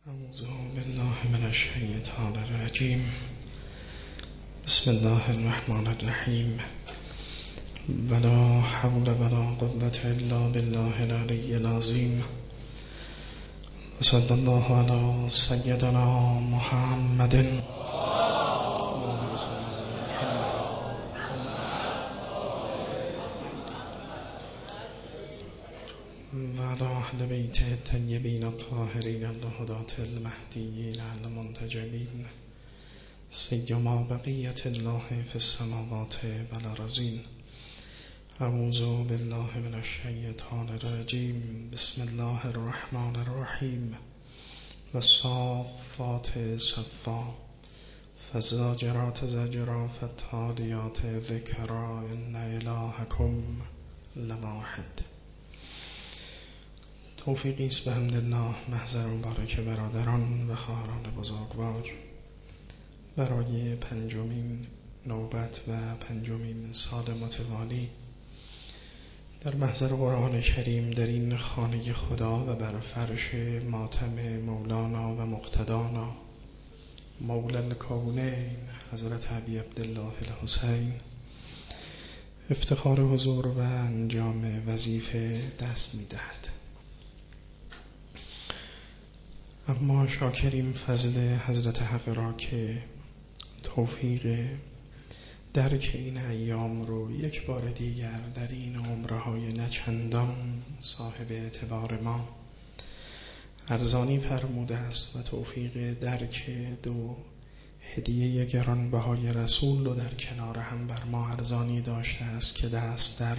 اعوذ بالله من الشیطان الرجیم. بسم الله الرحمن الرحیم. ولا حول ولا قوة الا بالله العلی العظیم. وصلی الله علی سیدنا محمد وعلى أهل بيته الطيبين الطاهرين الهداة المهديين المنتجبين سيما بقية الله في السماوات والأرضين. أعوذ بالله من الشيطان الرجيم. بسم الله الرحمن الرحيم. والصافات صفا فالزاجرات زجرا فالتاليات ذكرا إن إلهكم لواحد. توفیقی است به حمدالله محضر مبارک برادران و خواهران بزرگوار برای پنجمین نوبت و پنجمین سال متوالی در محضر قرآن کریم در این خانه خدا و بر فرش ماتم مولانا و مقتدانا مولا الکونین حضرت ابی عبدالله الحسین افتخار حضور و انجام وظیفه دست می‌دهد. اما شاکریم فضل حضرت حق را که توفیق درک این ایام رو یک بار دیگر در این عمرهای نچندان صاحب اعتبار ما ارزانی فرموده است و توفیق درک دو هدیه گرانبهای رسول رو در کنار هم بر ما ارزانی داشته است که دست در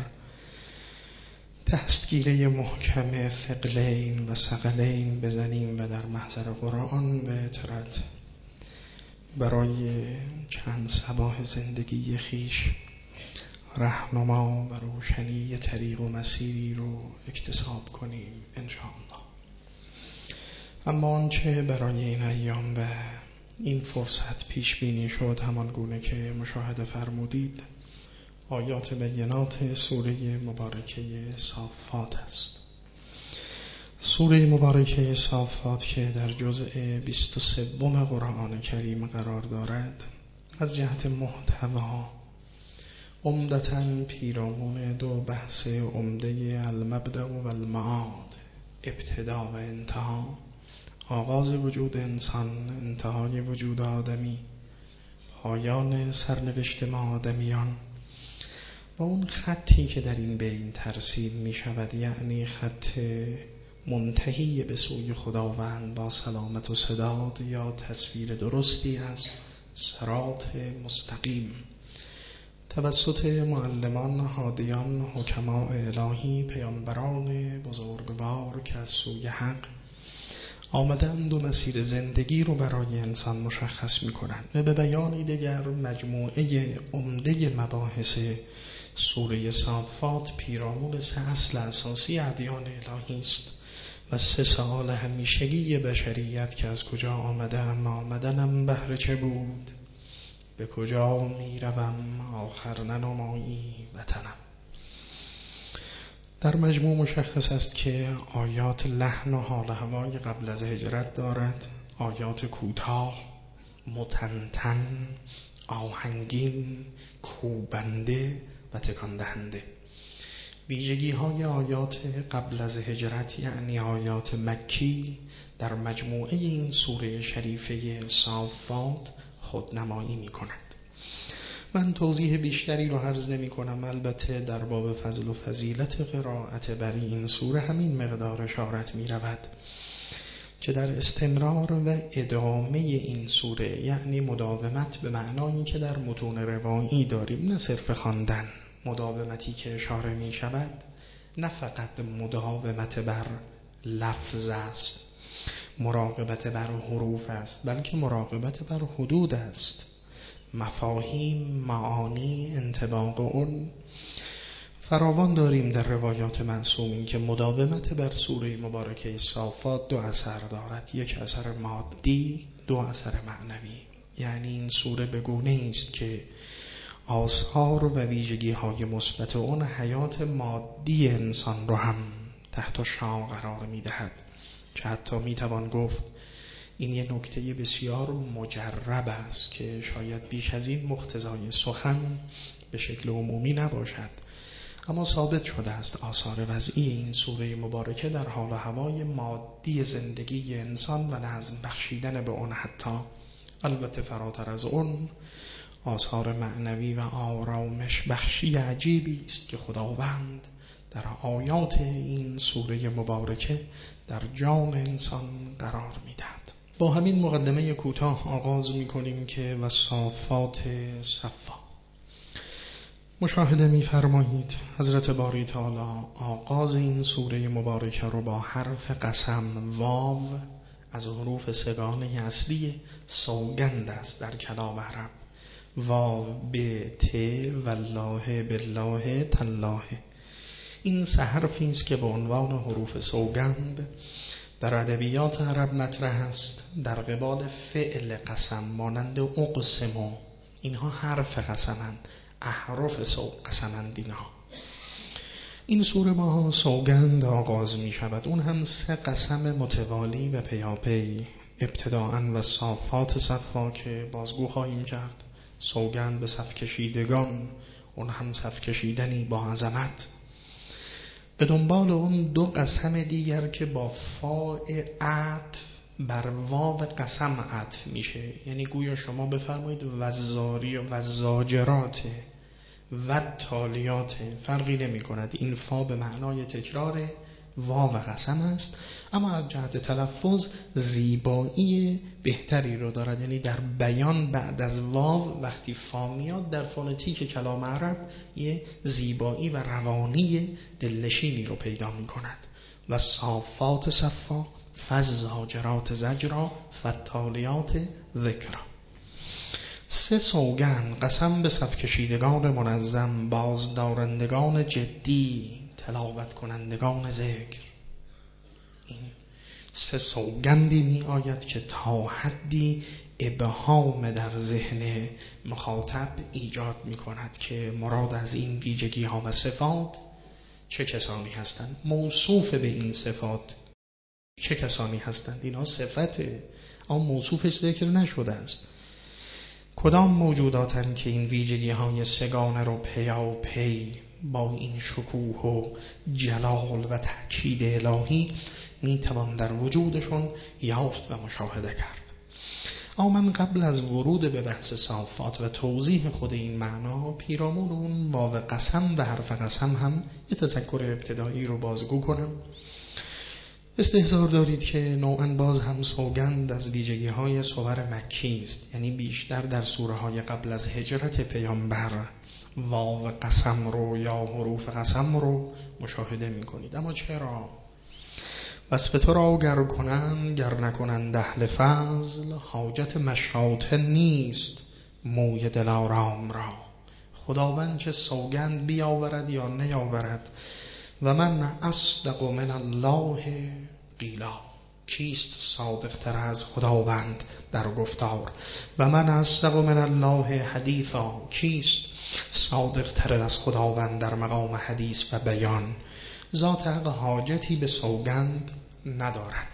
دستگیره محکم ثقلین و ثقلین بزنیم و در محضر قرآن به اطرت برای چند صباح زندگی خیش رهنما و روشنی طریق و مسیری رو اکتساب کنیم انشاءالله. اما آنچه برای این ایام و این فرصت پیش بینی شد همان گونه که مشاهده فرمودید آیات بینات سوره مبارکه صافات است. سوره مبارکه صافات که در جزء 23 قرآن کریم قرار دارد از جهت محتوا عمدتاً پیرامون دو بحث عمده المبدأ و المعاد، ابتدا و انتها، آغاز وجود انسان، انتهای وجود آدمی، پایان سرنوشت ما آدمیان و اون خطی که در این بین ترسیم می شود، یعنی خط منتهی به سوی خداوند با سلامت و سداد یا تصویر درستی از صراط مستقیم توسط معلمان، هادیان، حکماء الهی، پیامبران بزرگوار که از سوی حق آمدند و مسیر زندگی رو برای انسان مشخص می کنند و به بیانی دیگر مجموعه عمده مباحث سوره صافات پیرامون 3 اصل اساسی ادیان الهی است و 3 سوال همیشگی بشریت که از کجا آمدم، آمدنم بهر چه بود، به کجا می روم، آخر ننمایی وطنم. در مجموع مشخص است که آیات لحن و حال هوای قبل از هجرت دارد، آیات کوتاه، متنتن، آهنگین، کوبنده و تکان دهنده. ویژگی های آیات قبل از هجرت یعنی آیات مکی در مجموعه این سوره شریفه صافات خودنمایی می کند. من توضیح بیشتری رو عرض نمی کنم، البته در باب فضل و فضیلت قرائت بر این سوره همین مقدار اشارت می رود که در استمرار و ادامه این سوره یعنی مداومت به معنایی که در متون روایی داریم، نه صرف خواندن، مداومتی که اشاره می شود نه فقط مداومت بر لفظ است، مراقبت بر حروف است، بلکه مراقبت بر حدود است، مفاهیم، معانی، انطباق اون فراوان داریم در روایات معصومین که مداومت بر سوره مبارکه صافات 2 اثر دارد، یک اثر مادی، 2 اثر معنوی. یعنی این سوره به گونه است که آثار و ویژگی های مثبت اون حیات مادی انسان رو هم تحت شعاع قرار می دهد که حتی می توان گفت این یه نکته بسیار مجرب است که شاید بیش از این مقتضای سخن به شکل عمومی نباشد، اما ثابت شده است آثار وضعی این سوره مبارکه در حال و هوای مادی زندگی انسان و نظم بخشیدن به اون، حتی البته فراتر از اون آثار معنوی و آرامش بخشی عجیبی است که خداوند در آیات این سوره مبارکه در جان انسان قرار می‌دهد. با همین مقدمه کوتاه آغاز می‌کنیم که و صافات صفا. مشاهده می‌فرمایید حضرت باری تعالی آغاز این سوره مبارکه رو با حرف قسم واو از حروف سگانه اصلی سوگند است در کلام عرب. واو به ت والله بالله تالله. این سه حرفی است که به عنوان حروف سوگند در ادبیات عرب مطرح است در قبال فعل قسم مانند اقسم. اینها حرف قسمند، احرف قسمند. اینها این سوره با سوگند آغاز می شود، اون هم سه قسم متوالی و پیاپی. ابتداءً و صافات صفا که بازگو خواهیم کرد، سوگند به صف کشیدگان، اون هم صف کشیدنی با عظمت. به دنبال اون دو قسم دیگر که با فاء عطف بر واو قسم عطف میشه، یعنی گویا شما بفرمایید وزاری و زاجرات و تالیات، فرقی نمی کند. این فا به معنای تکرار واو قسم است، اما از جهت تلفظ زیبایی بهتری رو دارد، یعنی در بیان بعد از واو وقتی فا میاد در فونتیک کلام عرب یه زیبایی و روانی دلنشینی رو پیدا می کند. و صافات صفا فالزاجرات زجرا فالتالیات ذکرا. سه سوگند قسم به صف کشیدگان منظم، بازدارندگان جدی، تلاوت کنندگان ذکر. این سه سوگندی می آید که تا حدی ابهام در ذهن مخاطب ایجاد می کند که مراد از این ویژگی ها و صفات چه کسانی هستند، موصوف به این صفات چه کسانی هستند. اینا صفته اما موصوفش ذکر نشده است. کدام موجوداتن که این ویژگی های سگانه رو پیاپی با این شکوه و جلال و تأکید الهی میتوان در وجودشون یافت و مشاهده کرد. اما من قبل از ورود به بحث صافات و توضیح خود این معنا، پیرامون اون واو قسم و حرف قسم هم یه تذکر ابتدایی رو بازگو کنم. استحضار دارید که نوعاً باز هم سوگند از ویژگی های سور مکی است، یعنی بیشتر در سوره های قبل از هجرت پیامبر واو قسم رو یا حروف قسم رو مشاهده می کنید. اما چرا؟ وصف تو را گر کنند گر نکنند اهل فضل، حاجت مشاطه نیست موی دلارام را. خداوند چه سوگند بیاورد یا نیاورد. و من اصدق من الله قیلا. کیست صادق تر از خداوند در گفتار؟ و من اصدق من الله حدیثا. کیست صادق تر از خداوند در مقام حدیث و بیان؟ ذات حق حاجتی به سوگند ندارد.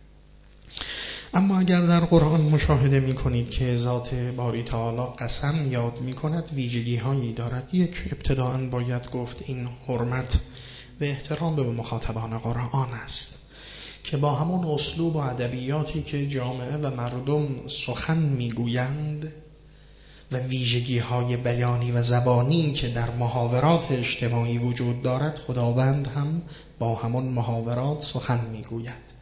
اما اگر در قرآن مشاهده می کنید که ذات باری تعالی قسم یاد می کند، ویژگی هایی دارد. یک، ابتداءً باید گفت این حرمت و احترام به مخاطبان قرآن است که با همون اسلوب و ادبیاتی که جامعه و مردم سخن میگویند و ویژگی های بیانی و زبانی که در محاورات اجتماعی وجود دارد، خداوند هم با همون محاورات سخن میگوید.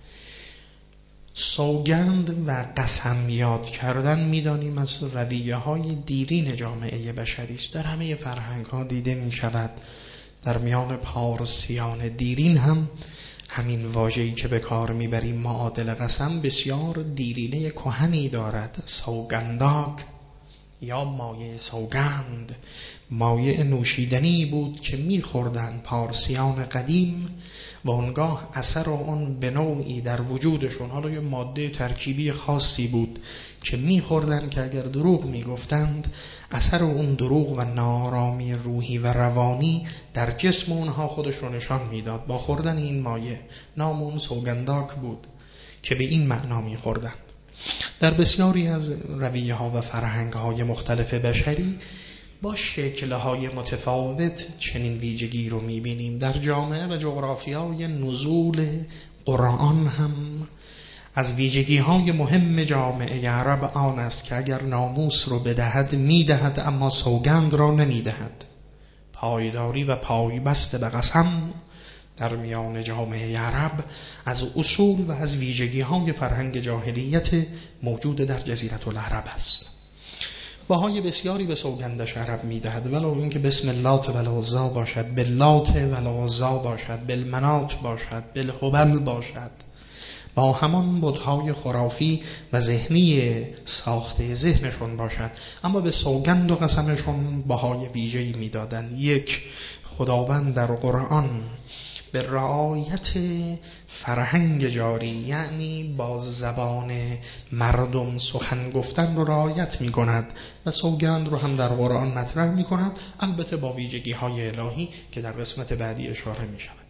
سوگند و قسم یاد کردن میدانیم از رویه های دیرین جامعه بشری است. در همه فرهنگ ها دیده می شود. در میان پارسیان دیرین هم همین واژه‌ای که به کار میبریم معادل قسم بسیار دیرینه کهنی دارد. سوگنداک یا مایه سوگند، مایه نوشیدنی بود که میخوردن پارسیان قدیم و اونگاه اثر اون به نوعی در وجودشون، حالا یه ماده ترکیبی خاصی بود که میخوردن که اگر دروغ میگفتند اثر اون دروغ و نارامی روحی و روانی در جسم اونها خودش رو نشان میداد. با خوردن این مایه، نام اون سوگنداک بود که به این معنا میخوردن. در بسیاری از رویه ها و فرهنگ های مختلف بشری با شکل های متفاوت چنین ویژگی رو میبینیم. در جامعه و جغرافیای نزول قرآن هم از ویژگی های مهم جامعه عرب آن است که اگر ناموس رو بدهد میدهد، اما سوگند را نمیدهد. پایداری و پایبست به قسم در میان جامعه عرب از اصول و از ویژگی های فرهنگ جاهلیت موجود در جزیره العرب است. بهای بسیاری به سوگندش عرب میدهد، ولو اینکه بسم اللات و العزی باشد، باللات و العزی باشد، بالمنات باشد، بالهبل باشد، با همان بت‌های خرافی و ذهنی ساخته ذهنشون باشد، اما به سوگند و قسمشون بهای ویژه‌ای میدادند. یک، خداوند در قرآن به رعایت فرهنگ جاری، یعنی با زبان مردم سخن گفتن رو رعایت می کند و سوگند رو هم در قرآن مطرح می کند، البته با ویژگی های الهی که در قسمت بعدی اشاره می شود.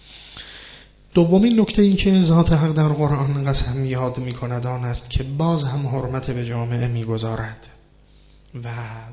دومین نکته این که ذات حق در قرآن قسم یاد می کند آن است که باز هم حرمت به جامعه می گذارد و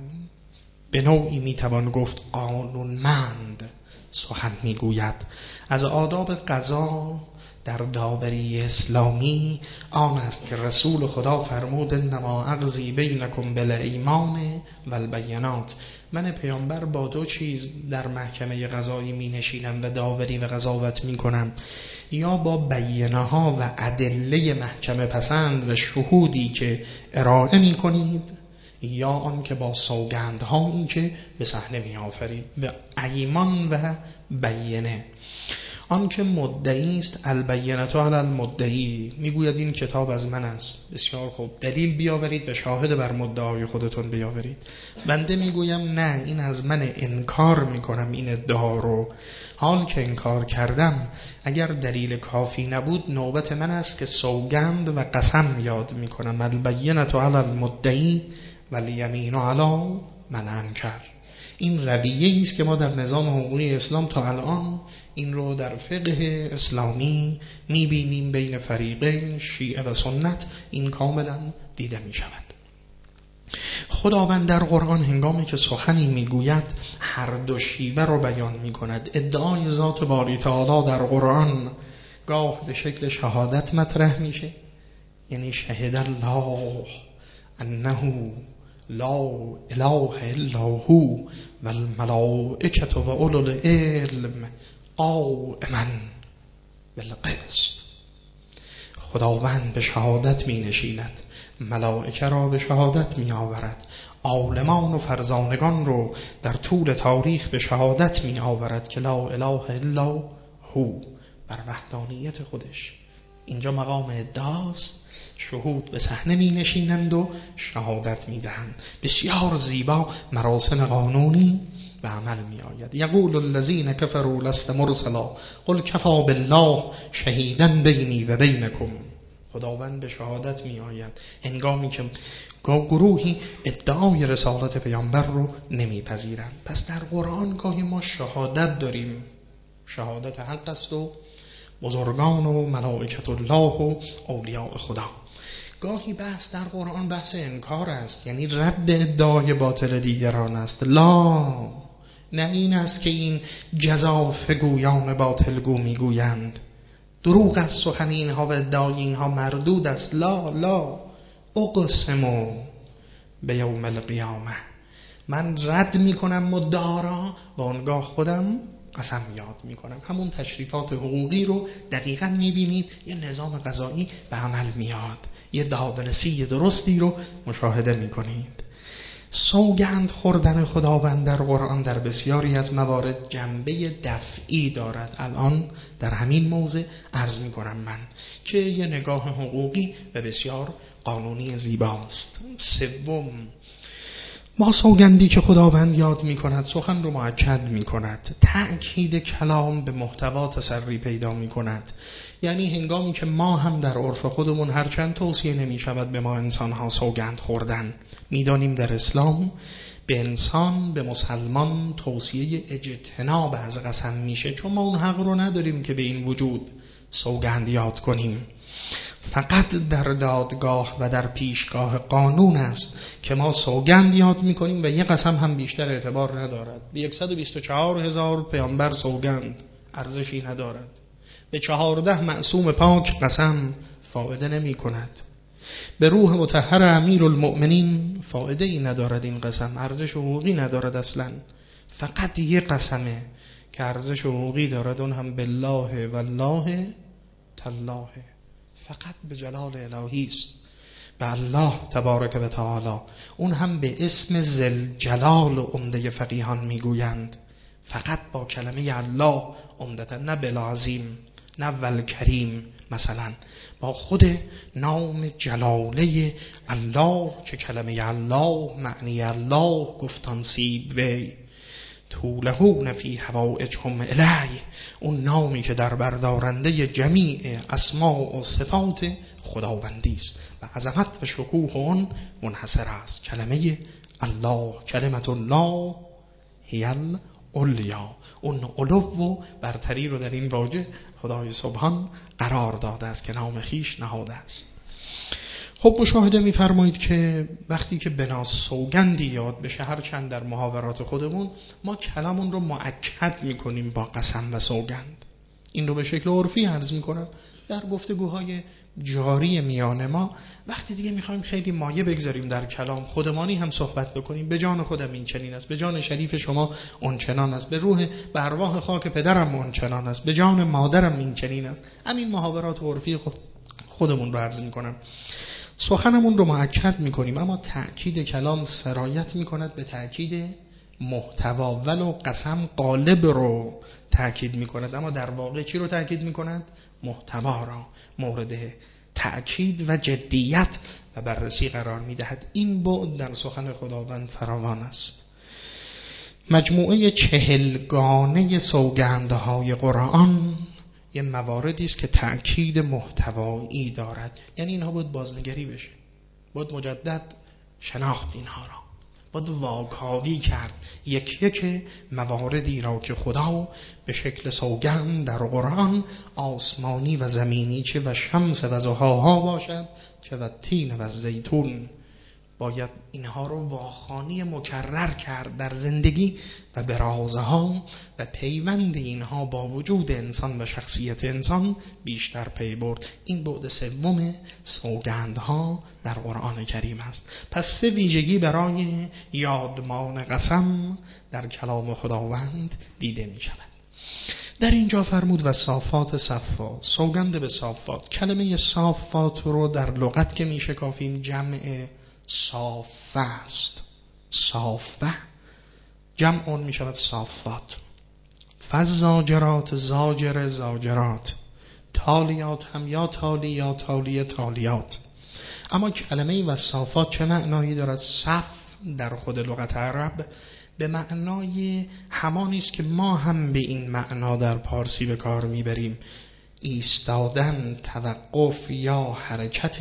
به نوعی می توان گفت قانونمند سخن میگوید. از آداب قضا در داوری اسلامی آن است که رسول خدا فرمود انما اقضی بینکم بالایمان والبینات، من پیامبر با دو چیز در محکمه قضایی می نشینم و داوری و قضاوت می کنم، یا با بینه ها و ادله محکمه پسند و شهودی که ارائه می کنید، یا آن که با سوگندها این که به صحنه می آفرید. و ایمان و بینه، آن که مدعی است، البینه علی المدعی، میگوید این کتاب از من است، بسیار خوب، دلیل بیاورید و شاهد بر مدعای خودتون بیاورید. بنده میگویم نه، این از من، انکار میکنم این ادعا رو، حال که انکار کردم اگر دلیل کافی نبود نوبت من است که سوگند و قسم یاد میکنم. البینه علی المدعی والیمین علی من انکر. این رویه‌ای است که ما در نظام حقوقی اسلام تا الان این رو در فقه اسلامی می‌بینیم بین فریقین شیعه و سنت، این کاملا دیده می‌شود. خداوند در قرآن هنگامی که سخنی میگوید هر دو شیوه رو بیان می‌کند. ادعای ذات باری تعالی در قرآن گاه به شکل شهادت مطرح میشه، یعنی شهد الله انه لا اله الا هو والملائکة و اولو العلم قائما بالقسط. خداوند به شهادت می نشیند، ملائکه را به شهادت می آورد، عالمان و فرزانگان رو در طول تاریخ به شهادت می آورد که لا اله الا هو، بر وحدانیت خودش. اینجا مقام ادعاست، شهود به صحنه می نشینند و شهادت می دهند. بسیار زیبا مراسم قانونی به عمل می آید. یقول الذین کفروا لست مرسلا قل کفی بالله شهیدا بینی و بینکم. خداوند به شهادت می آید هنگامی که گروهی ادعای رسالت پیامبر رو نمی پذیرند. پس در قرآن گاهی ما شهادت داریم، شهادت حق است و بزرگان و ملائکت الله و اولیاء خدا. گاهی بحث در قرآن بحث انکار است، یعنی رد ادعای باطل دیگران است. لا، نه این است که این جزاف گویان باطلگو میگویند دروغ است سخن اینها و ادعای اینها مردود است. لا اقسم به یوم القیامه، من رد میکنم مدعا را و آنگاه خودم قسم یاد میکنم. همون تشریفات حقوقی رو دقیقاً میبینید، یه نظام قضایی به عمل میاد، یه دادرسی درستی رو مشاهده میکنید. سوگند خوردن خداوند در قرآن در بسیاری از موارد جنبه دفعی دارد. الان در همین موضع عرض میکنم من که یه نگاه حقوقی و بسیار قانونی زیباست. سوم، ما سوگندی که خداوند یاد می کند سخن رو مؤکد می کند، تأکید کلام به محتوا تسری پیدا می کند. یعنی هنگامی که ما هم در عرف خودمون هرچند توصیه نمی شود به ما انسان ها سوگند خوردن، می دانیم در اسلام به انسان، به مسلمان توصیه اجتناب از قسم میشه، چون ما اون حق رو نداریم که به این وجود سوگند یاد کنیم. فقط در دادگاه و در پیشگاه قانون است که ما سوگند یاد میکنیم و یک قسم هم بیشتر اعتبار ندارد. به 124,000 پیامبر سوگند ارزشی ندارد. به 14 معصوم پاک قسم فایده نمی کند. به روح مطهر امیرالمؤمنین فایده ای ندارد. این قسم ارزش حقوقی ندارد اصلا. فقط یک قسمه که ارزش حقوقی دارد، اون هم بالله والله تالله، فقط به جلال الهی است، به الله تبارک و تعالی. اون هم به اسم ذل جلال و عمده فقیهان میگویند، فقط با کلمه الله عمدتا، نه بالعظیم نه والکریم، مثلا با خود نام جلاله الله که کلمه الله معنی الله گفتان سید وی تولهون فی حوائجهم الی، اون نامی که در بردارنده جمیع اسماء و صفات خداوندی است و عظمت و شکوه اون منحصر است. کلمه الله، کلمت الله هی العلیا، اون علو و برتری رو در این واژه خدای سبحان قرار داده است که نام خیش نهاده است. خب مشاهده می‌فرمایید که وقتی که بنا سوگندی یاد بشه، هرچند در محاورات خودمون ما کلامون رو مؤکد می‌کنیم با قسم و سوگند، این رو به شکل عرفی عرض می‌کنم. در گفتگوهای جاری میان ما وقتی دیگه می‌خوایم خیلی مایه بگذاریم در کلام، خودمانی هم صحبت بکنیم، به جان خودم این چنین است، به جان شریف شما اون چنان است، به روح به ارواح خاک پدرم اون چنان است، به جان مادرم این چنین است، همین محاورات عرفی خودمون رو عرض می‌کنم. سخنمون رو مؤکد میکنیم، اما تأکید کلام سرایت میکند به تأکید محتوا، ولو قسم قالب رو تأکید میکند، اما در واقع چی رو تأکید میکند؟ محتوا را مورد تأکید و جدیت و بررسی قرار میدهد. این بعد در سخن خداوند فراوان است. مجموعه 40 گانه سوگندهای قرآن یه مواردی است که تأکید محتوایی دارد، یعنی اینها باید بازنگری بشه، باید مجدد شناخت اینها را، باید واکاوی کرد یک یک مواردی را که خدا به شکل سوگند در قرآن آسمانی و زمینی، چه و شمس و ضحاها باشد چه و تین و زیتون، باید اینها رو واخوانی مکرر کرد در زندگی و برازها و پیوند اینها با وجود انسان و شخصیت انسان بیشتر پی برد. این بعد سوم سوگندها در قرآن کریم است. پس 3 ویژگی برای یادمان قسم در کلام خداوند دیده می شود. در اینجا فرمود و صافات صفا، سوگند به صافات. کلمه صافات رو در لغت که می شکافیم جمع صافه است. صافه جمع اون می شود صافات. فزاجرات زاجر زاجرات، تالیات هم یا تالی یا تالی تالیات. اما کلمه و صافات چه معنایی دارد؟ صف در خود لغت عرب به معنای همانی است که ما هم به این معنا در پارسی به کار میبریم: ایستادن، توقف یا حرکت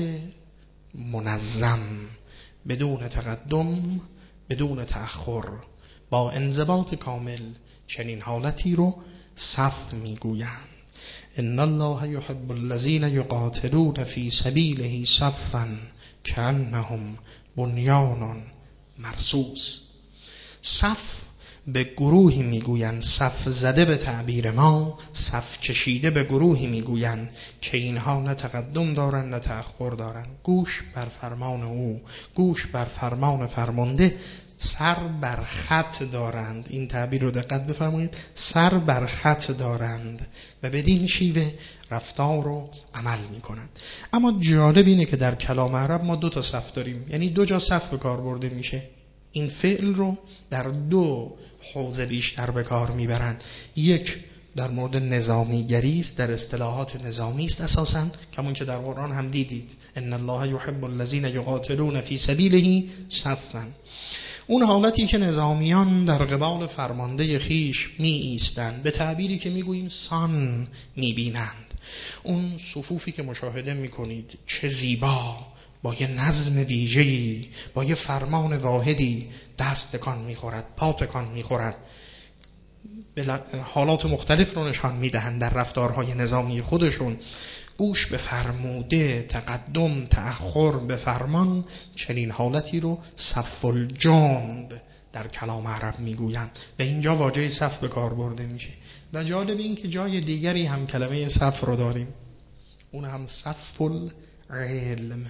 منظم، بدون تقدم بدون تأخر، با انضباط کامل. چنین حالتی رو صف میگویند. ان الله یحب الذین یقاتلون فی سبیله صفا کأنهم بنیان مرصوص. صف به گروهی میگویند، صف زده به تعبیر ما، صف کشیده به گروهی میگویند که اینها نه تقدم دارند نه تأخر دارند. گوش بر فرمان او، گوش بر فرمان فرمانده، سر بر خط دارند. این تعبیر رو دقت بفرمایید، سر بر خط دارند و بدین شیوه رفتار رو عمل میکنند. اما جالب اینه که در کلام عرب ما 2 صف داریم، یعنی 2 جا صف به کار برده میشه. این فعل رو در 2 حوزه بیشتر به کار میبرند. یک در مورد نظامیگری است، در اصطلاحات نظامی است اساساً، کمون که در قرآن هم دیدید ان الله یحب الذین یقاتلون فی سبیله صفا. اون حالتی که نظامیان در قبال فرمانده خیش می ایستند، به تعبیری که میگوییم سان میبینند. اون صفوفی که مشاهده میکنید چه زیبا، با یه نظم ویژه‌ای، با یه فرمان واحدی دست تکان میخورد، پا تکان میخورد، حالات مختلف رو نشان میدهند در رفتارهای نظامی خودشون. گوش به فرموده، تقدم تأخر به فرمان، چنین حالتی رو صف الجند در کلام عرب میگویند و اینجا واژه صف به کار برده میشه. و جالب این که جای دیگری هم کلمه صف رو داریم، اون هم صف العلم.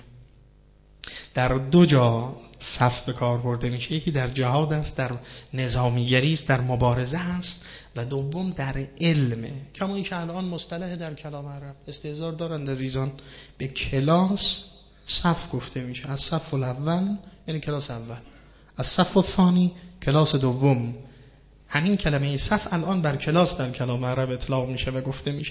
در دو جا صف به کار برده میشه، یکی در جهاد است، در نظامیگری است، در مبارزه است، و دوم در علمه. کما این که الان مصطلح در کلام عرب استحضار دارند عزیزان، به کلاس صف گفته میشه. از صف الاول یعنی کلاس اول، از صف الثانی کلاس دوم. همین کلمه صف الان بر کلاس در کلام عرب اطلاق میشه و گفته میشه.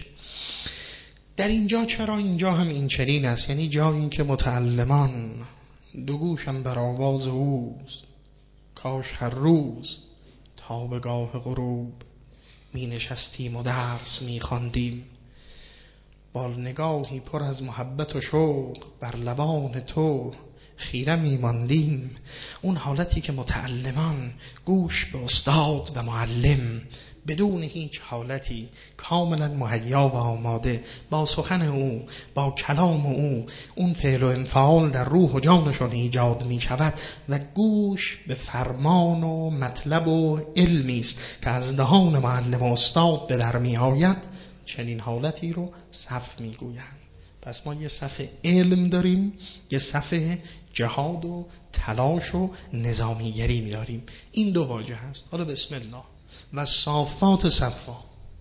در اینجا چرا اینجا هم این چنین است؟ یعنی جایی که متعلمان دو گوشم بر آواز اوست، کاش هر روز تا به گاه غروب می نشستیم و درس می خواندیم، با نگاهی پر از محبت و شوق بر لبان تو خیره می ماندیم. اون حالتی که متعلمان گوش به استاد و معلم بدون هیچ حالتی کاملا مهیا و آماده با سخن او، با کلام او، اون فعل و انفعال در روح و جانشون ایجاد می شود و گوش به فرمان و مطلب و علمی است که از دهان معلم و استاد به در می آید. چنین حالتی رو صف می گویند. پس ما یه صف علم داریم، یه صف جهاد و تلاش و نظامیگری می داریم. این دو واژه هست. حالا بسم الله. و صافات صفا،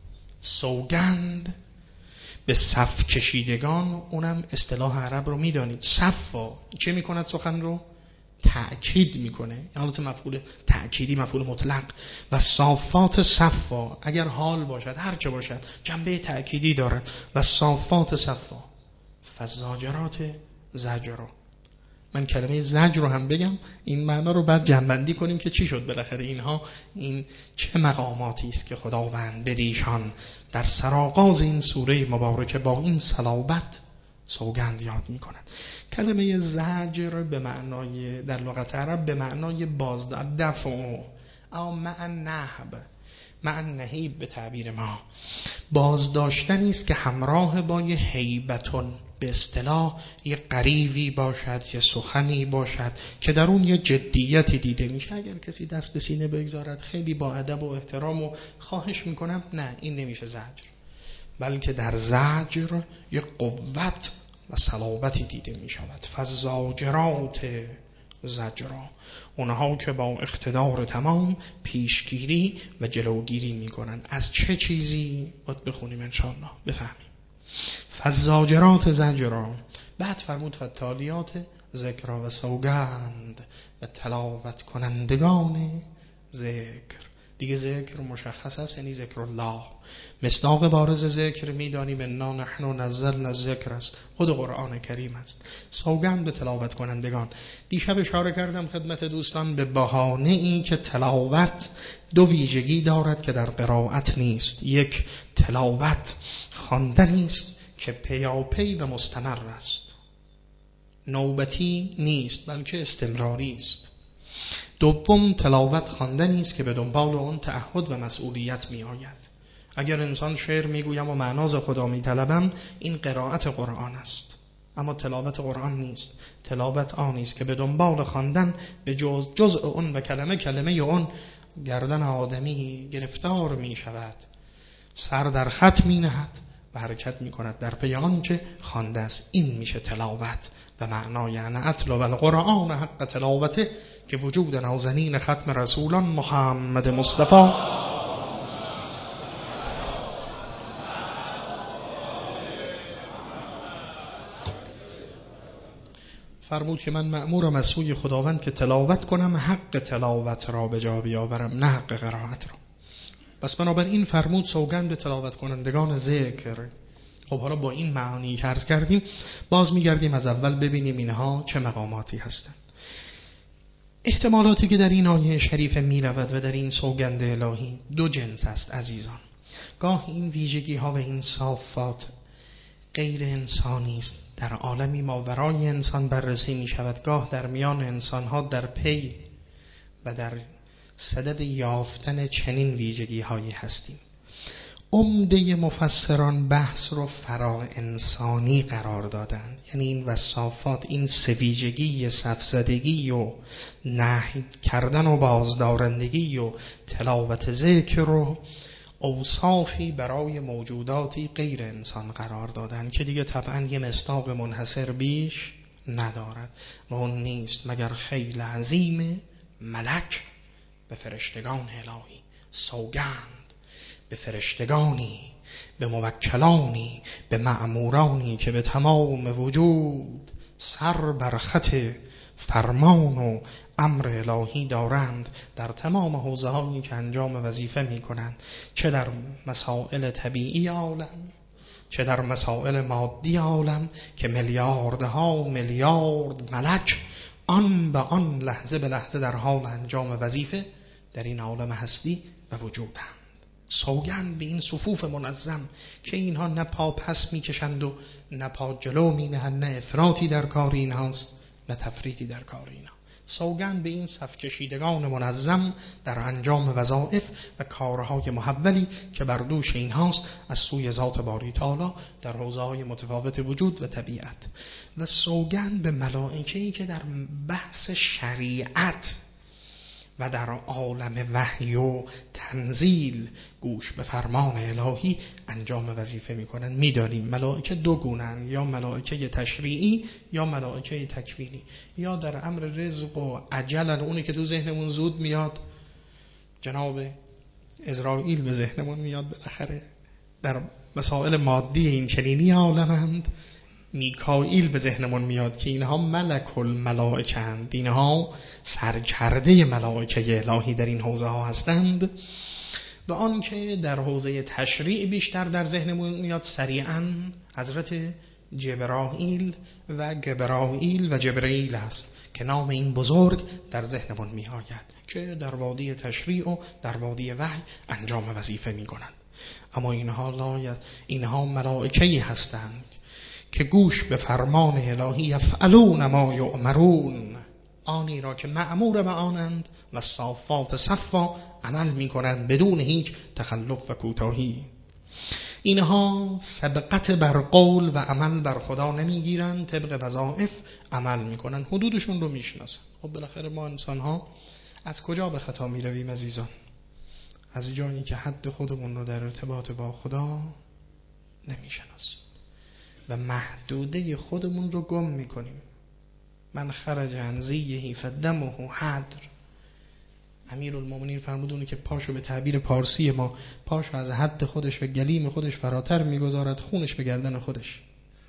سوگند به صف کشیدگان. اونم اصطلاح عرب رو میدانید. صفا چه میکند؟ سخن رو تأکید میکنه، حالت مفعول تأکیدی، مفعول مطلق. و صافات صفا، اگر حال باشد هر چه باشد جنبه تأکیدی دارد. و صافات صفا، فزاجرات زجرا. من کلمه زجر رو هم بگم، این معنا رو بعد جمع‌بندی کنیم که چی شد بالاخره اینها، این چه مقاماتی است که خداوند به ایشان در سرآغاز این سوره مبارکه با این صلابت سوگند یاد می‌کند. کلمه زجر به معنای در لغت عرب به معنای بازداشت، دفع، او مع نهب، مع نهیب به تعبیر ما بازداشتنی است که همراه با یه هیبتون، به اصطلاح یه غریوی باشد، یه سخنی باشد که در اون یه جدیتی دیده میشه. اگر کسی دست به سینه بگذارد خیلی با ادب و احترام و خواهش میکنم، نه این نمیشه زجر، بلکه در زجر یه قوت و صلابتی دیده میشود. فزاجرات زجرا، اونها که با اقتدار تمام پیشگیری و جلوگیری میکنن. از چه چیزی؟ باید بخونیم انشاءالله بفهمیم. فزاجرات زجرا، بعد فرمود فتالیات ذکر و سوگند و تلاوت کنندگان ذکر. دیگه ذکر مشخص است، یعنی ذکر الله. مصداق بارز ذکر میدانیم انا نحن نزلنا الذکر است، خود قرآن کریم است. سوگند به تلاوت کنندگان. دیشب اشاره کردم خدمت دوستان به بهانه این که تلاوت دو ویژگی دارد که در قرائت نیست. یک، تلاوت خواندنی است که پیاپی و مستمر است، نوبتی نیست بلکه استمراری است. دوم، تلاوت خواندنی است که به دنبال آن تعهد و مسئولیت می آید. اگر انسان شعر میگویم و معناز خدا می طلبم، این قرائت قرآن است، اما تلاوت قرآن نیست. تلاوت آنی است که به دنبال خواندن به جزء اون و کلمه کلمه اون گردن آدمی گرفتار می شود، سر در خط می نهد و حرکت می کند در پی آنچه خوانده است. این میشه تلاوت و معنای انا اتلو القرآن حق تلاوته که وجود نازنین ختم رسولان محمد مصطفی فرمود که من مأمورم از سوی خداوند که تلاوت کنم، حق تلاوت را به جا بیاورم نه حق قرائت را. پس بنابراین فرمود سوگند به تلاوت کنندگان ذکر. خب حالا با این معانی که عرض کردیم باز میگردیم از اول ببینیم اینها چه مقاماتی هستند. احتمالاتی که در این آیه شریف می رود و در این سوگند الهی دو جنس است عزیزان. گاه این ویژگی ها و این صافات غیر انسانی است، در عالمی ماورای انسان بررسی می شود. گاه در میان انسان ها در پی و در صدد یافتن چنین ویژگی هایی هستیم. عمده مفسران بحث رو فرا انسانی قرار دادن، یعنی این وصافات، این سویژگی صفزدگی و نهی کردن و بازدارندگی و تلاوت ذکر رو اوصافی برای موجوداتی غیر انسان قرار دادن که دیگه طبعا یه مصداق منحصر بیش ندارد و اون نیست مگر خیل عظیم ملک به فرشتگان الهی. سوگند به فرشتگانی، به موکلانی، به مأمورانی که به تمام وجود سر بر خط فرمان و امر الهی دارند در تمام حوزه‌هایی که انجام وظیفه می‌کنند، چه در مسائل طبیعی عالم چه در مسائل مادی عالم که میلیاردها میلیارد ملک آن به آن لحظه به لحظه در حال انجام وظیفه در این عالم هستی و وجودند. سوگند به این صفوف منظم که اینها نه پا پس میکشند و نه پا جلو مینهند، نه افراطی در کار اینهاست نه تفریطی در کار اینها. سوگند به این صف کشیدگان منظم در انجام وظایف و کارهای محولی که بر دوش اینهاست از سوی ذات باری تعالی در حوزه‌های متفاوت وجود و طبیعت. و سوگند به ملائکه‌ای که در بحث شریعت و در عالم وحی و تنزیل گوش به فرمان الهی انجام وظیفه میکنن. میدانیم ملائکه دو گونه‌اند، یا ملائکه تشریعی یا ملائکه تکوینی. یا در امر رزق و عجل، اونی که تو ذهنمون زود میاد جناب اسرائیل به ذهنمون میاد بالاخره. در مسائل مادی این چنینی عالمند میکائیل به ذهنمون میاد که اینها ملک الملائکه اند، اینها سرکرده ملائکه الهی در این حوزه ها هستند. و آن که در حوزه تشریع بیشتر در ذهنمون میاد سریعا حضرت جبرائیل و گبرائیل و جبرئیل است که نام این بزرگ در ذهنمون میآید که در وادی تشریع و در وادی وحی انجام وظیفه میکنند. اما اینها ملائکه‌ای هستند که گوش به فرمان الهی یفعلون ما یؤمرون، آنی را که مأمور به آنند و صافات صفا عمل می کنند بدون هیچ تخلف و کوتاهی. اینها سبقت بر قول و عمل بر خدا نمی گیرند، طبق وظایف عمل می کنند، حدودشون رو می شناسند. خب بالاخره ما انسان ها از کجا به خطا می رویم عزیزان؟ از جایی که حد خودمون رو در ارتباط با خدا نمی شناسیم و محدوده خودمون رو گم میکنیم. من خرج عن زیه فدمه حدر. امیرالمومنین فرمودونه که پاشو به تعبیر پارسی ما پاشو از حد خودش و گلیم خودش فراتر میگذارد، خونش به گردن خودش.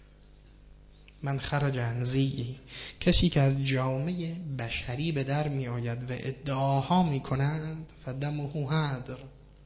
من خرج عن زیه، کسی که از جامعه بشری به در می آید و ادعاها می کنند فدمه حدر.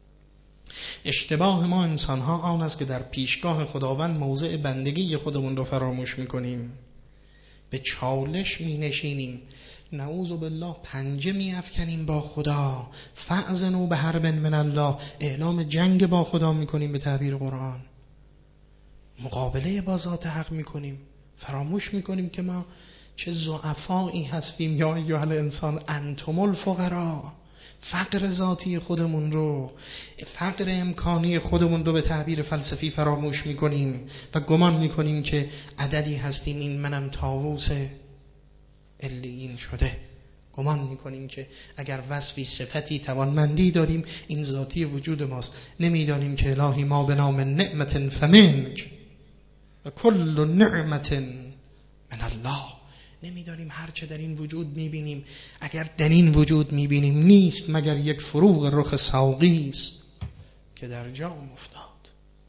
اشتباه ما انسان ها آن است که در پیشگاه خداوند موضع بندگی خودمون رو فراموش میکنیم، به چالش می نشینیم، نعوذ بالله پنجه می افکنیم با خدا، فأذنوا بحرب من الله، اعلام جنگ با خدا میکنیم به تعبیر قرآن، مقابله با ذات حق میکنیم، فراموش میکنیم که ما چه ضعفایی هستیم. یا ایها الانسان انتم الفقراء، فقر ذاتی خودمون رو، فقر امکانی خودمون رو به تعبیر فلسفی فراموش میکنیم و گمان میکنیم که عددی هستیم، این منم طاووس علیین شده. گمان میکنیم که اگر وصفی صفتی توانمندی داریم این ذاتی وجود ماست. نمیدانیم که الهی ما به نام نعمت فمنک و کل نعمت من الله. نمیدانیم هرچه در این وجود میبینیم، اگر در این وجود میبینیم نیست مگر یک فروغ رخ ساقی است که در جام افتاد.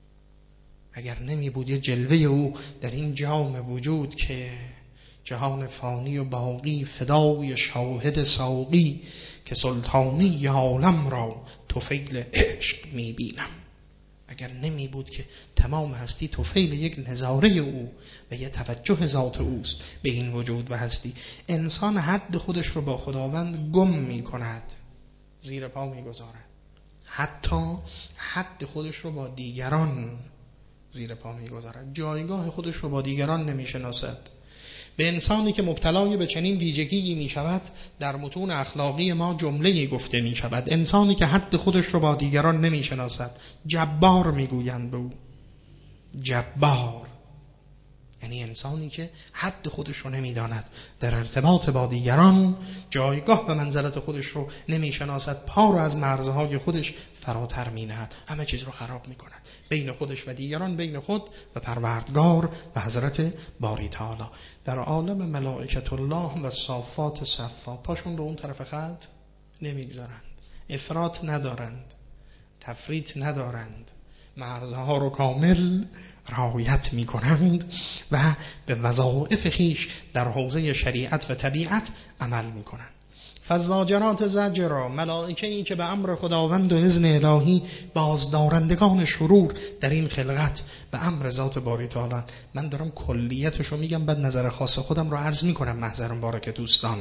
اگر نمی بود یه جلوه او در این جام وجود که جهان فانی و باقی فدای شاهد ساقی که سلطانی عالم را طفیل عشق میبینم. اگر نمی بود که تمام هستی طفیل یک نظاره او و یک توجه ذات اوست به این وجود و هستی، انسان حد خودش رو با خداوند گم می کند، زیر پا می گذارد، حتی حد خودش رو با دیگران زیر پا می گذارد، جایگاه خودش رو با دیگران نمی شناسد. به انسانی که مبتلای به چنین ویژگی می شود در متون اخلاقی ما جمله‌ای گفته می شود: انسانی که حد خودش رو با دیگران نمی شناسد جبار می گویند به او. جبار یعنی انسانی که حد خودش رو نمیداند، در ارتباط با دیگران جایگاه و منزلت خودش رو نمیشناسد، پا رو از مرزهای خودش فراتر مینهد، همه چیز رو خراب میکند بین خودش و دیگران، بین خود و پروردگار و حضرت باری تعالی. در عالم ملائکت الله و صافات صفا پاشون رو اون طرف خط نمیگذارند، افراط ندارند، تفریط ندارند، مرزها رو کامل رعایت می کنند و به وظایف خویش در حوزه شریعت و طبیعت عمل می کنند. فالزاجرات زجرا، ملائکه‌ای که به امر خداوند و اذن الهی بازدارندگان شرور در این خلقت به امر ذات باری تعالی. من دارم کلیتشو میگم، بعد نظر خاص خودم رو عرض می کنم محضر مبارک دوستان.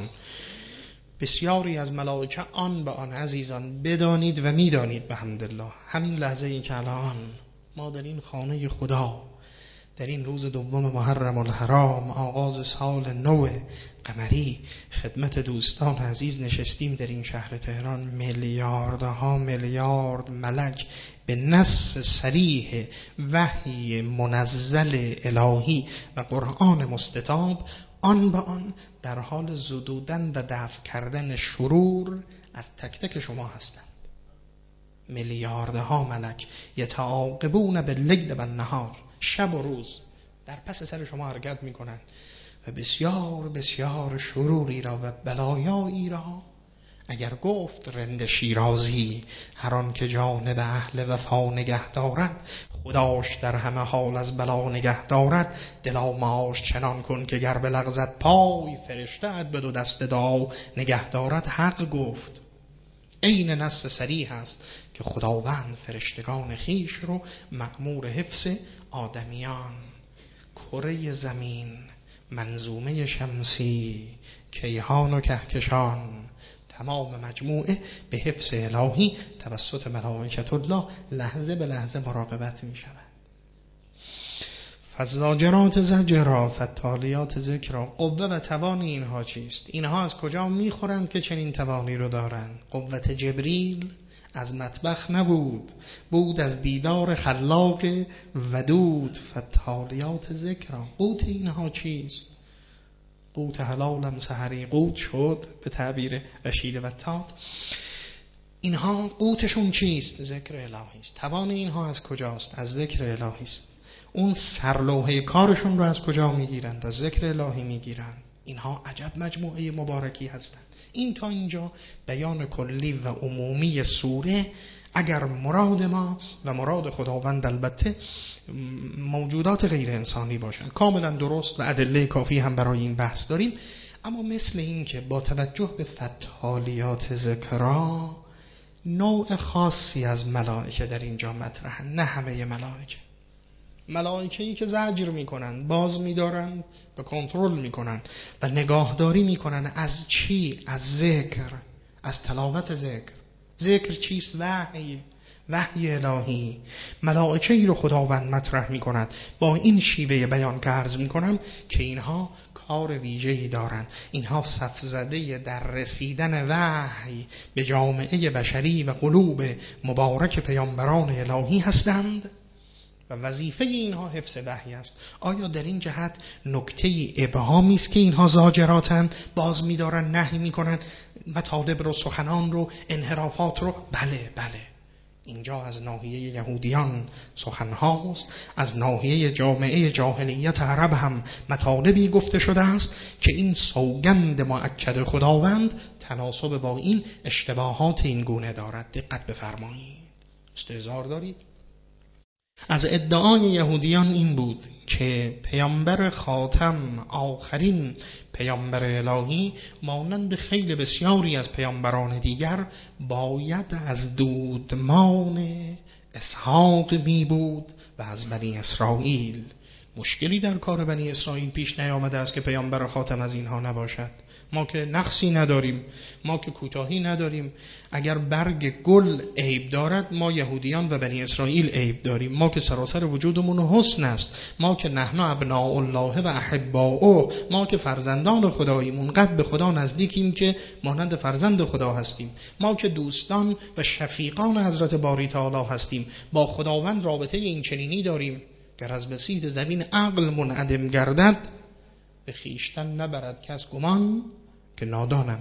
بسیاری از ملائکه آن به آن عزیزان بدانید و میدانید به حمدالله همین لحظه ای که الان ما در این خانه خدا در این روز دوم محرم الحرام آغاز سال نو قمری خدمت دوستان عزیز نشستیم در این شهر تهران، میلیاردها میلیارد ملک به نص صریح وحی منزل الهی و قرآن مستطاب آن به آن در حال زدودن و دفع کردن شرور از تک تک شما هستند. میلیاردها ملک یتعاقبون باللیل و النهار، شب و روز در پس سر شما حرکت می کنند و بسیار بسیار شروری را و بلایایی را اگر گفت رند شیرازی هر آن که جانب اهل وفا نگه دارد خداش در همه حال از بلا نگه دارد. دلا معاش چنان کن که گر بلغزد پای فرشته ات به دو دست دعا نگه دارد. حق گفت، عین نص صریح است که خداوند فرشتگان خیش رو مأمور حفظ آدمیان، کره زمین، منظومه شمسی، کیهان و کهکشان، تمام مجموعه به حفظ الهی توسط ملائکت الله لحظه به لحظه مراقبت می شود. فالزاجرات زجرا فالتالیات ذکرا. قوه و توان اینها چیست؟ اینها از کجا میخورند که چنین توانی رو دارند؟ قوت جبریل از مطبخ نبود، بود از دیدار خلاق ودود. فالتالیات ذکرا. قوت اینها چیست؟ قوت حلالم سحری قوت شد به تعبیر رشید وتاد. اینها قوتشون چیست؟ ذکر الهی است. توان اینها از کجاست؟ از ذکر الهی است. اون سرلوحه کارشون رو از کجا میگیرند؟ از ذکر الهی میگیرند. اینها عجب مجموعه مبارکی هستند. این تا اینجا بیان کلی و عمومی سوره. اگر مراد ما و مراد خداوند البته موجودات غیر انسانی باشند کاملا درست و ادله کافی هم برای این بحث داریم، اما مثل این که با توجه به فتحالیات ذکرا نوع خاصی از ملائکه در اینجا مطرحن، نه همه ملائکه‌ای که زجر میکنن، باز میدارن و کنترل میکنن و نگاهداری میکنن از چی؟ از ذکر، از تلاوت ذکر. ذکر چیست؟ وحی الهی. ملائکه‌ای رو خداوند مطرح میکند با این شیوه بیان که عرض میکنم که اینها کار ویژه‌ای دارند. اینها صف زده در رسیدن وحی به جامعه بشری و قلوب مبارک پیامبران الهی هستند و وظیفه اینها حفظ وحی است. آیا در این جهت نکته ابهامی است که اینها زاجراتند، باز می‌دارن، نهی می‌کنن، مطالب رو، سخنان رو، انحرافات رو؟ بله. اینجا از ناحیه یهودیان سخن‌هاست، از ناحیه جامعه جاهلیت عرب هم مطالبی گفته شده است که این سوگند مؤکد خداوند تناسب با این اشتباهات این گونه دارد. دقت بفرمایید. استحضار دارید؟ از ادعای یهودیان این بود که پیامبر خاتم، آخرین پیامبر الهی، مانند خیلی بسیاری از پیامبران دیگر باید از دودمان اسحاق می بود و از بنی اسرائیل. مشکلی در کار بنی اسرائیل پیش نیامده است که پیامبر خاتم از اینها نباشد. ما که نقصی نداریم، ما که کوتاهی نداریم. اگر برگ گل عیب دارد، ما یهودیان و بنی اسرائیل عیب داریم. ما که سراسر وجودمون حسن است، ما که نحن ابناء الله و احباؤه، ما که فرزندان خداییم، اونقدر به خدا نزدیکیم که مانند فرزند خدا هستیم. ما که دوستان و شفیقان حضرت باری تعالی هستیم، با خداوند رابطه این چنینی داریم. گر از بسیط زمین عقل منعدم گردد، به خیشتن نبرد کس گمان که نادانم.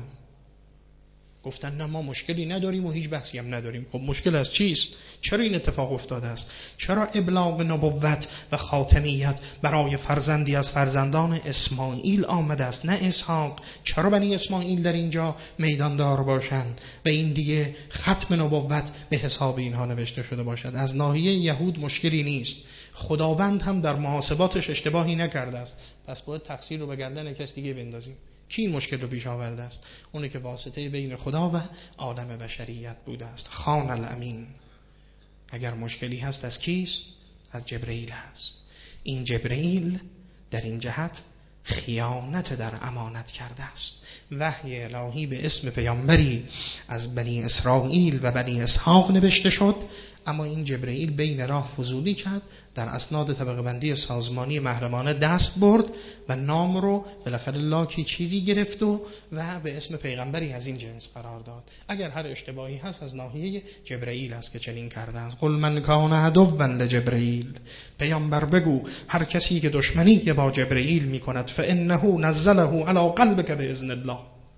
گفتن نه ما مشکلی نداریم و هیچ بحثی هم نداریم. خب مشکل از چیست؟ چرا این اتفاق افتاده است؟ چرا ابلاغ نبوت و خاتمیت برای فرزندی از فرزندان اسماعیل آمده است نه اسحاق؟ چرا بنی اسماعیل در اینجا میداندار باشند و این دیگه ختم نبوت به حساب اینها نوشته شده باشد؟ از ناحیه یهود مشکلی نیست، خداوند هم در محاسباتش اشتباهی نکرده است، پس باید تقصیر رو به گردن کس دیگه بندازیم. کی این مشکل رو پیش آورده است؟ اونی که واسطه بین خدا و عالم بشریت بوده است. خان الامین. اگر مشکلی هست از کیست؟ از جبرئیل هست. این جبرئیل در این جهت خیانت در امانت کرده است. وحی الهی به اسم پیامبری از بنی اسرائیل و بنی اسحاق نوشته شد، اما این جبرئیل بین راه فضولی کرد، در اسناد طبقه بندی سازمانی محرمانه دست برد و نام رو بالاخره لاکی چیزی گرفت و به اسم پیغمبری از این جنس قرار داد. اگر هر اشتباهی هست از ناحیه جبرئیل است که چنین کرده است. قل من کان عدوا لجبرئیل، پیامبر بگو هر کسی که دشمنی با جبرئیل میکند فانه نزله علی قلبک باذن الله،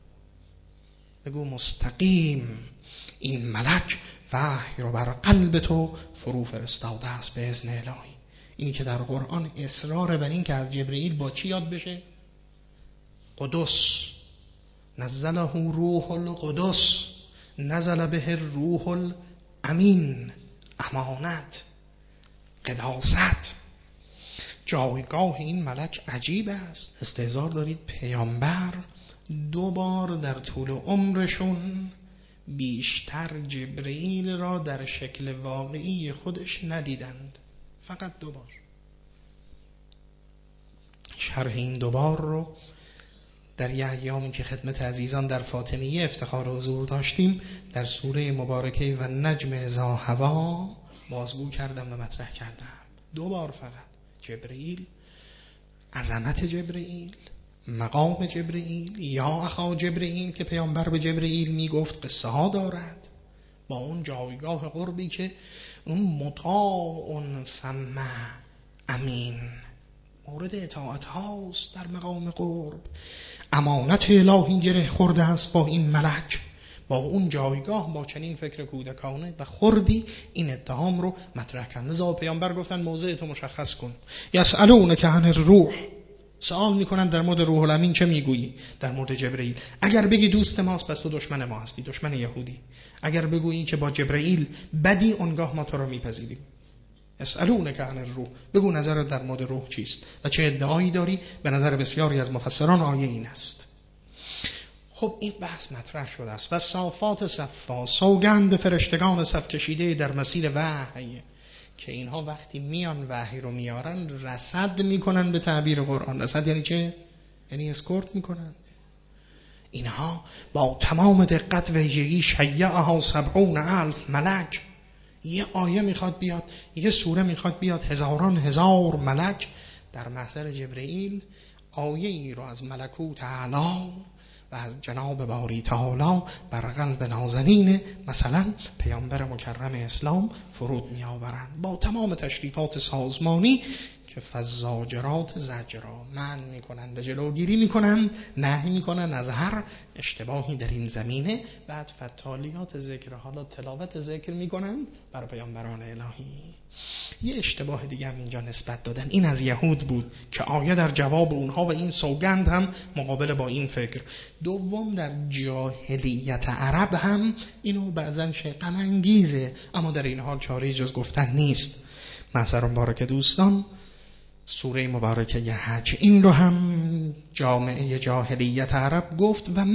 بگو مستقیم این ملک وحی رو بر قلب تو فرو فرستاده است به اذن الهی. اینی که در قرآن اصرار بر این که از جبرئیل با چی یاد بشه؟ قدس، نزله روح القدس، نزل به روح الامین، امانت، قداست. جایگاه این ملک عجیب است. استهزار دارید پیامبر 2 بار در طول عمرشون بیشتر جبرئیل را در شکل واقعی خودش ندیدند، فقط 2 بار. شرح این 2 بار رو در یه ایامی که خدمت عزیزان در فاطمیه افتخار حضور داشتیم در سوره مبارکه و نجم اذا هوا بازگو کردم و مطرح کردم. 2 بار فقط جبرئیل، عظمت جبرئیل، مقام جبرئیل، یا اخا جبرئیل که پیامبر به جبرئیل میگفت قصه ها دارد، با اون جایگاه قربی که اون مطاع ثم امین، مورد اطاعت هاست در مقام قرب. امانت الهی گره خورده است با این ملک، با اون جایگاه، با چنین فکر کودکانه و خردی این اتهام رو مطرح کرد. لذا پیامبر گفتن موضع تو مشخص کن. یسألونک عن الروح، سوال میکنن در مورد روح الامین چه میگویی؟ در مورد جبرئیل اگر بگی دوست ماست پس تو دشمن ما هستی، دشمن یهودی. اگر بگویی که با جبرئیل بدی، اونگاه ما تو رو میپذیریم. یسألونک عن الروح، بگو نظرت در مورد روح چیست و چه ادعایی داری؟ به نظر بسیاری از مفسران آیه این است. خب این بحث مطرح شده است. و صافات صفا، سوگند به فرشتگان صف کشیده در مسیر وحی که اینها وقتی میان وحی رو میارن رصد میکنن. به تعبیر قرآن رصد یعنی چه؟ یعنی اسکورت میکنن. اینها با تمام دقت و ویژگی شیعها 70,000 ملک. یه آیه میخواد بیاد، یه سوره میخواد بیاد، هزاران هزار ملک در محضر جبرئیل آیه ای رو از ملکوت اعلی و از جناب باری تعالی بر قلب نازنین مثلا پیامبر مکرم اسلام فرود می آورند با تمام تشریفات سازمانی که فزاجرات زجرا من می کنند، جلوگیری می کنند، نهی می کنند از هر اشتباهی در این زمینه. بعد فتالیات ذکر، حالا تلاوت ذکر می کنند بر پیامبران الهی. یه اشتباه دیگه هم اینجا نسبت دادن، این از یهود بود که آیه در جواب اونها و این سوگند هم مقابل با این فکر. دوم در جاهلیت عرب هم اینو بعضن غم انگیزه، اما در این حال چاره جز گفتن نیست. مثلا مبارک دوستان سوره مبارکه حج این رو هم جامعه جاهلیت عرب گفت و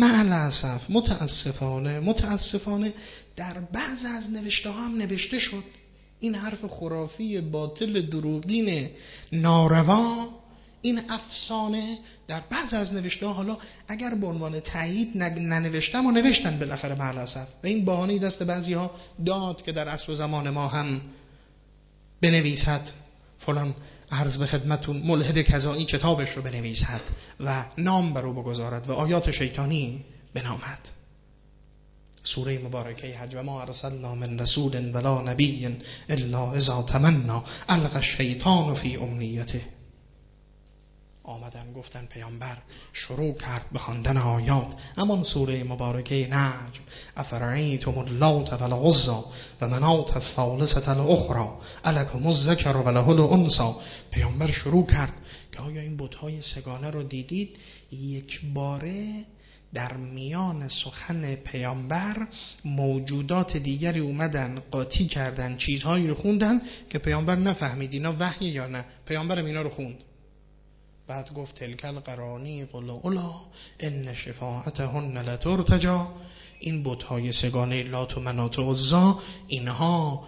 متاسفانه در بعض از نوشته ها هم نوشته شد. این حرف خرافی باطل دروغین ناروا، این افسانه در بعض از نوشته‌ها، حالا اگر به عنوان تایید ننوشتم و نوشتن بالاخره معلاسف، و این بهانه دست بعضی‌ها داد که در عصر و زمان ما هم بنویسد فلان عرض به خدمتون ملحد کذایی کتابش رو بنویسد و نام بر او بگذارد و آیات شیطانی بنامد. سوره مبارکه حج: و ما ارسلنا من رسول ولا نبی الا اذا تمنی القی الشیطان فی امنیته. آمدن گفتن پیامبر شروع کرد به خواندن آیات اما سوره مبارکه نجم: افرأیتم اللات والعزی و مناة الثالثة الاخری الکم الذکر و له الانثی. پیامبر شروع کرد که آیا این بت‌های سگانه رو دیدید؟ یک باره در میان سخن پیامبر موجودات دیگری اومدن قاطی کردن، چیزهایی رو خوندن که پیامبر نفهمید اینا وحی یا نه. پیامبر اینا رو خوند، بعد گفت تلک القرانی قل اولا ان شفاعتهن لترتجی. این بت‌های سگانه لات و منات و عزا، اینها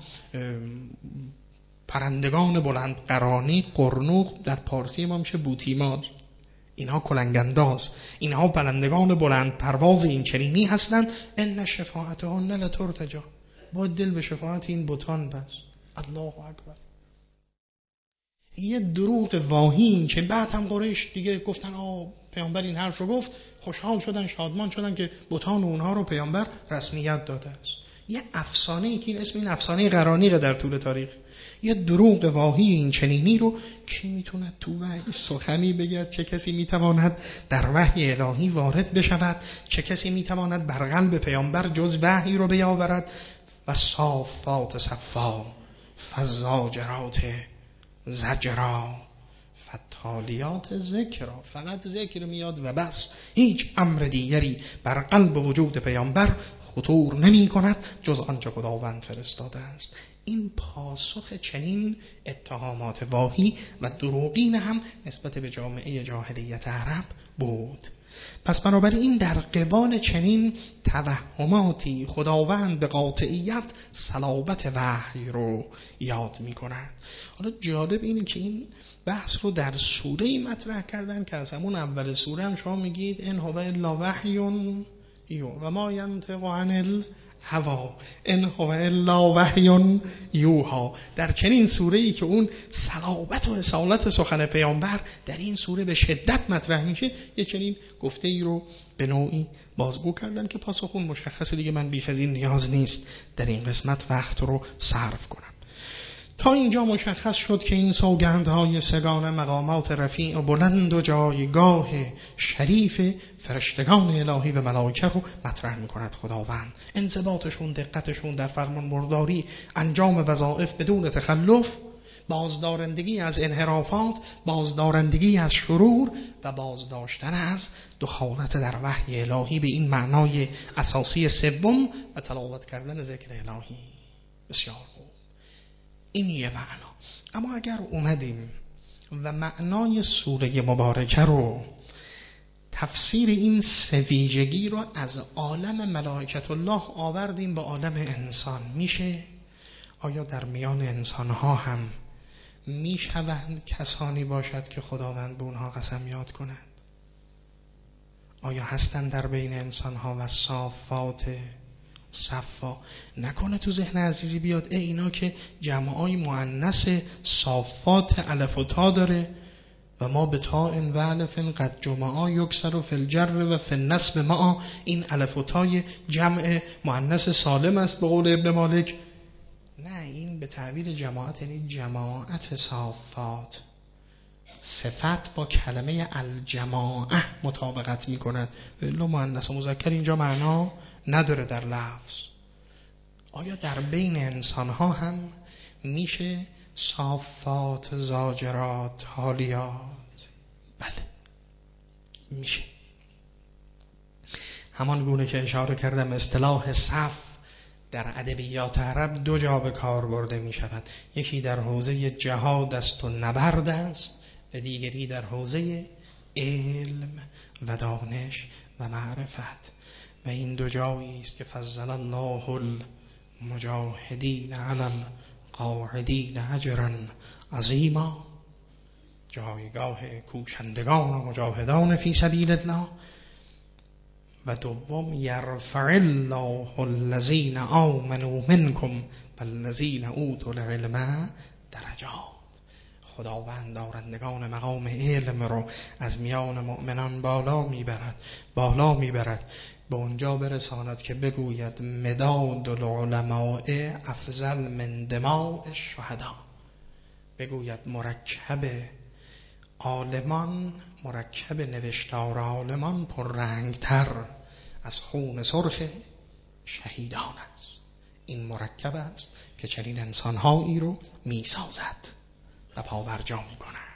پرندگان بلند قرانی، قرنوق در پارسی ما میشه بوتیمار، اینها کلنگنداز، اینها پرندگان بلند پرواز این چنینی هستند. ان شفاعتهن لترتجی، باید دل به شفاعت این بتان بس. الله اکبر. یه دروغ واهین که بعد هم قریش دیگه گفتن پیامبر این حرف رو گفت، خوشحال شدن، شادمان شدن که بتان و اونها رو پیامبر رسمیت داده است. یه افسانه ای که اسم این افسانه قرانیق در طول تاریخ، یه دروغ واهی این چنینی رو کی میتونه تو وحی سخنی بگه؟ چه کسی میتواند در وحی الهی وارد بشود؟ چه کسی میتواند بر قلب پیامبر جز وحی رو بیاورد؟ و صافات صفا فزاجرات زجرا فتالیات ذکرا. فقط ذکر میاد و بس، هیچ امر دیگری بر قلب وجود پیامبر خطور نمی کند جز آنچه خداوند فرستاده است. این پاسخ چنین اتهامات واهی و دروغین هم نسبت به جامعه جاهلیت عرب بود. پس بنابراین در قبال چنین توهماتی خداوند به قاطعیت صلابت وحی رو یاد می کند. حالا جالب اینه که این بحث رو در سوره مطرح کردن که از همون اول سوره هم شما میگید ان هو الا وحی و ما ینطق عن الهوی ان هو الا وحی یوحی. در چنین سوره‌ای که اون صلابت و اصالت سخن پیامبر در این سوره به شدت مطرح میشه، یه چنین گفته ای رو به نوعی بازگو کردن که پاسخ اون مشخصه دیگه. من بیش از این نیاز نیست در این قسمت وقت رو صرف کنم. تا اینجا مشخص شد که این سوگندهای سگانه مقامات رفیع و بلند و جایگاه شریف فرشتگان الهی و ملائکه رو مطرح می‌کند خداوند. انضباطشون، دقتشون در فرمانبرداری، انجام وظایف بدون تخلف، بازدارندگی از انحرافات، بازدارندگی از شرور و بازداشتن از دخالت در وحی الهی به این معنای اساسی سوم و تلاوت کردن ذکر الهی. بسیار خوب، این یه معنا. اما اگر اومدیم و معنای سوره مبارکه رو، تفسیر این سویژگی رو از عالم ملائکت الله آوردیم به عالم انسان، میشه آیا در میان انسانها هم میشوند کسانی باشد که خداوند به اونها قسم یاد کند؟ آیا هستند در بین انسانها و صافات صفا؟ نکنه تو ذهن عزیزی بیاد اینا که جمعای مؤنث صافات الف و تا داره و ما به تا و الف قد جمعا یکسر فی الجر و فی النصب ما، این الف و تای جمع مؤنث سالم است به قول ابن مالک. نه، این به تعبیر جماعت یعنی جماعت صافات. صفت با کلمه الجماعه مطابقت می کند، ولی مؤنث و مذکر اینجا معنا نداره در لفظ. آیا در بین انسان ها هم میشه صافات، زاجرات، حالیات؟ بله میشه. همان گونه که اشاره کردم اصطلاح صف در ادبیات عرب دو جا به کار برده می شود. یکی در حوزه جهاد است و نبرد است و دیگری در حوزه علم و دانش و معرفت. و این دو جایی است که فضل الله المجاهدین علی قاعدین اجرا عظیما، جایگاه کوشندگان و مجاهدان فی سبیل الله. و دوم یرفع الله الذین آمنوا منکم والذین اوتوا العلم درجات، خداوند دارندگان مقام علم رو از میان مؤمنان بالا میبرد به اونجا برساند که بگوید مداد العلماء افضل من دماء الشهداء، بگوید مرکب عالمان، مرکب نوشتار عالمان پررنگتر از خون سرخ شهیدان است. این مرکب است که چنین انسانهایی رو میسازد و پاورجا میکند.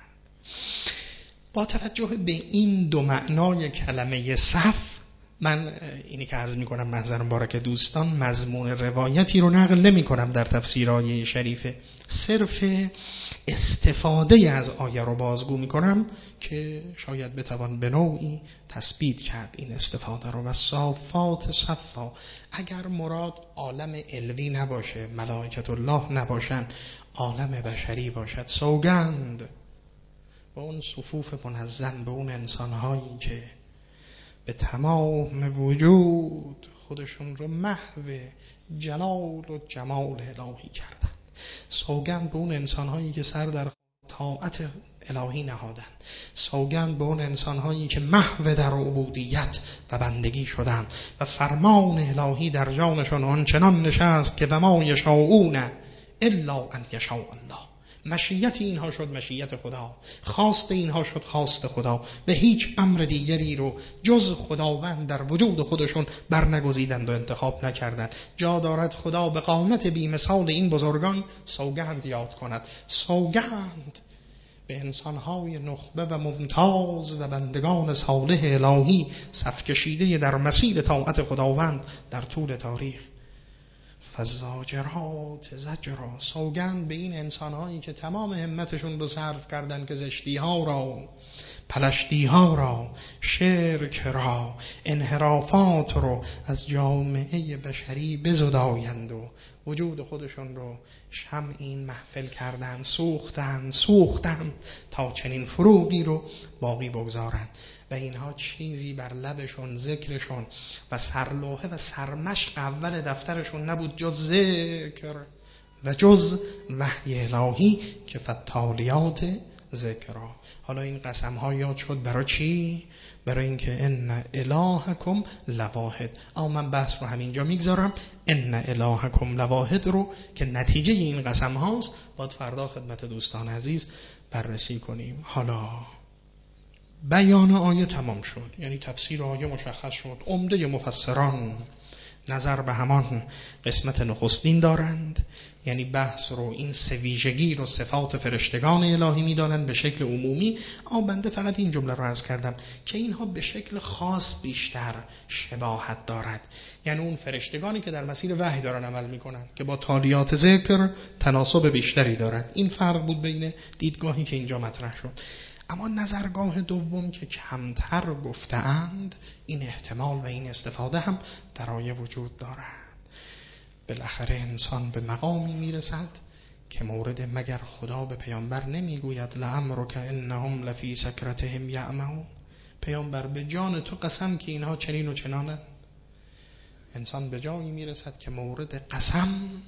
با توجه به این دو معنای کلمه صف، من اینی که عرض میکنم محضر مبارک دوستان، مضمون روایتی رو نقل نمی کنم در تفسیرهای شریفه، صرف استفاده از آیه رو بازگو میکنم که شاید بتوان به نوعی تثبیت کرد این استفاده رو. و صافات صفا، اگر مراد عالم علوی نباشه، ملائکت الله نباشن، عالم بشری باشد، سوگند به اون صفوف منظم، به اون انسانهایی که به تمام وجود خودشون رو محو جلال و جمال الهی کردن، سوگند به اون انسانهایی که سر در طاعت الهی نهادن، سوگند به اون انسانهایی که محو در عبودیت و بندگی شدن و فرمان الهی در جانشون آنچنان نشست که وما یشاءون الا ان یشاء الله، مشیت اینها شد مشیت خدا، خواست اینها شد خواست خدا، به هیچ امر دیگری رو جز خداوند در وجود خودشون برنگزیدند و انتخاب نکردند. جا دارد خدا به قامت بی‌مثال این بزرگان سوگند یاد کند، سوگند به انسانهای نخبه و ممتاز و بندگان صالح الهی صف کشیده در مسیر طاعت خداوند در طول تاریخ. فزاجرات زجرا، سوگند به این انسانهایی که تمام همتشون رو صرف کردن که زشتی‌ها را، پلشتی‌ها را، شرک را، انحرافات رو از جامعه بشری بزدایند و وجود خودشون رو شمعین محفل کردن، سوختن تا چنین فروغی رو باقی بگذارند. و اینها چیزی بر لبشون، ذکرشون و سرلوحه و سرمشق اول دفترشون نبود جز ذکر و جز وحی الهی که فتالیات ذکرها. حالا این قسم ها یاد شد برای چی؟ برای اینکه ان الهکم لواحد. اما من بحث رو همینجا میگذارم. ان الهکم لواحد رو که نتیجه این قسم هاست باید فردا خدمت دوستان عزیز بررسی کنیم. حالا بیان آیه تمام شد، یعنی تفسیر آیه مشخص شد. عمده مفسران نظر به همان قسمت نخستین دارند، یعنی بحث رو، این سه ویژگی رو صفات فرشتگان الهی میدانند به شکل عمومی. اما بنده فقط این جمله رو عرض کردم که اینها به شکل خاص بیشتر شباهت دارد، یعنی اون فرشتگانی که در مسیر وحی دارن عمل میکنن که با تالیات ذکر تناسب بیشتری دارد. این فرق بود بین دیدگاهی که اینجا مطرح شد. اما نظرگاه دوم که کمتر گفتند، این احتمال و این استفاده هم در آیه وجود دارد. بالاخره انسان به مقامی میرسد که مورد مگر خدا به پیامبر نمیگوید لعمرک انهم لفی سکرتهم یعمهون، پیامبر به جان تو قسم که اینها چنین و چنانند. انسان به جایی میرسد که مورد قسم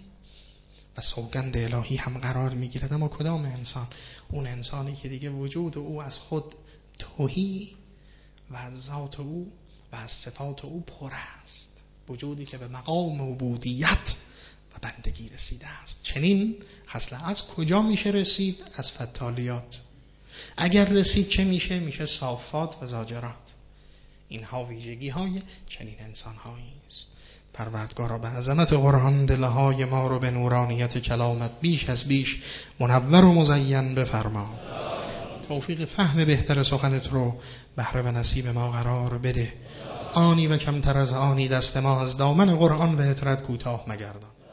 و سوگند الهی هم قرار میگیرد. اما کدام انسان؟ اون انسانی که دیگه وجود او از خود تهی و از ذات او و از صفات او پر است، وجودی که به مقام عبودیت و بندگی رسیده است. چنین اصلا از کجا میشه رسید؟ از فتالیات. اگر رسید چه میشه؟ میشه صافات و زاجرات. اینها ویژگی های چنین انسان هایی است. پروردگارا به عظمت قرآن دلهای ما رو به نورانیت کلامت بیش از بیش منور و مزین بفرما. توفیق فهم بهتر سخنت رو بهره و نصیب ما قرار بده. آنی و کمتر از آنی دست ما از دامن قرآن و اطرت کوتاه مگردان.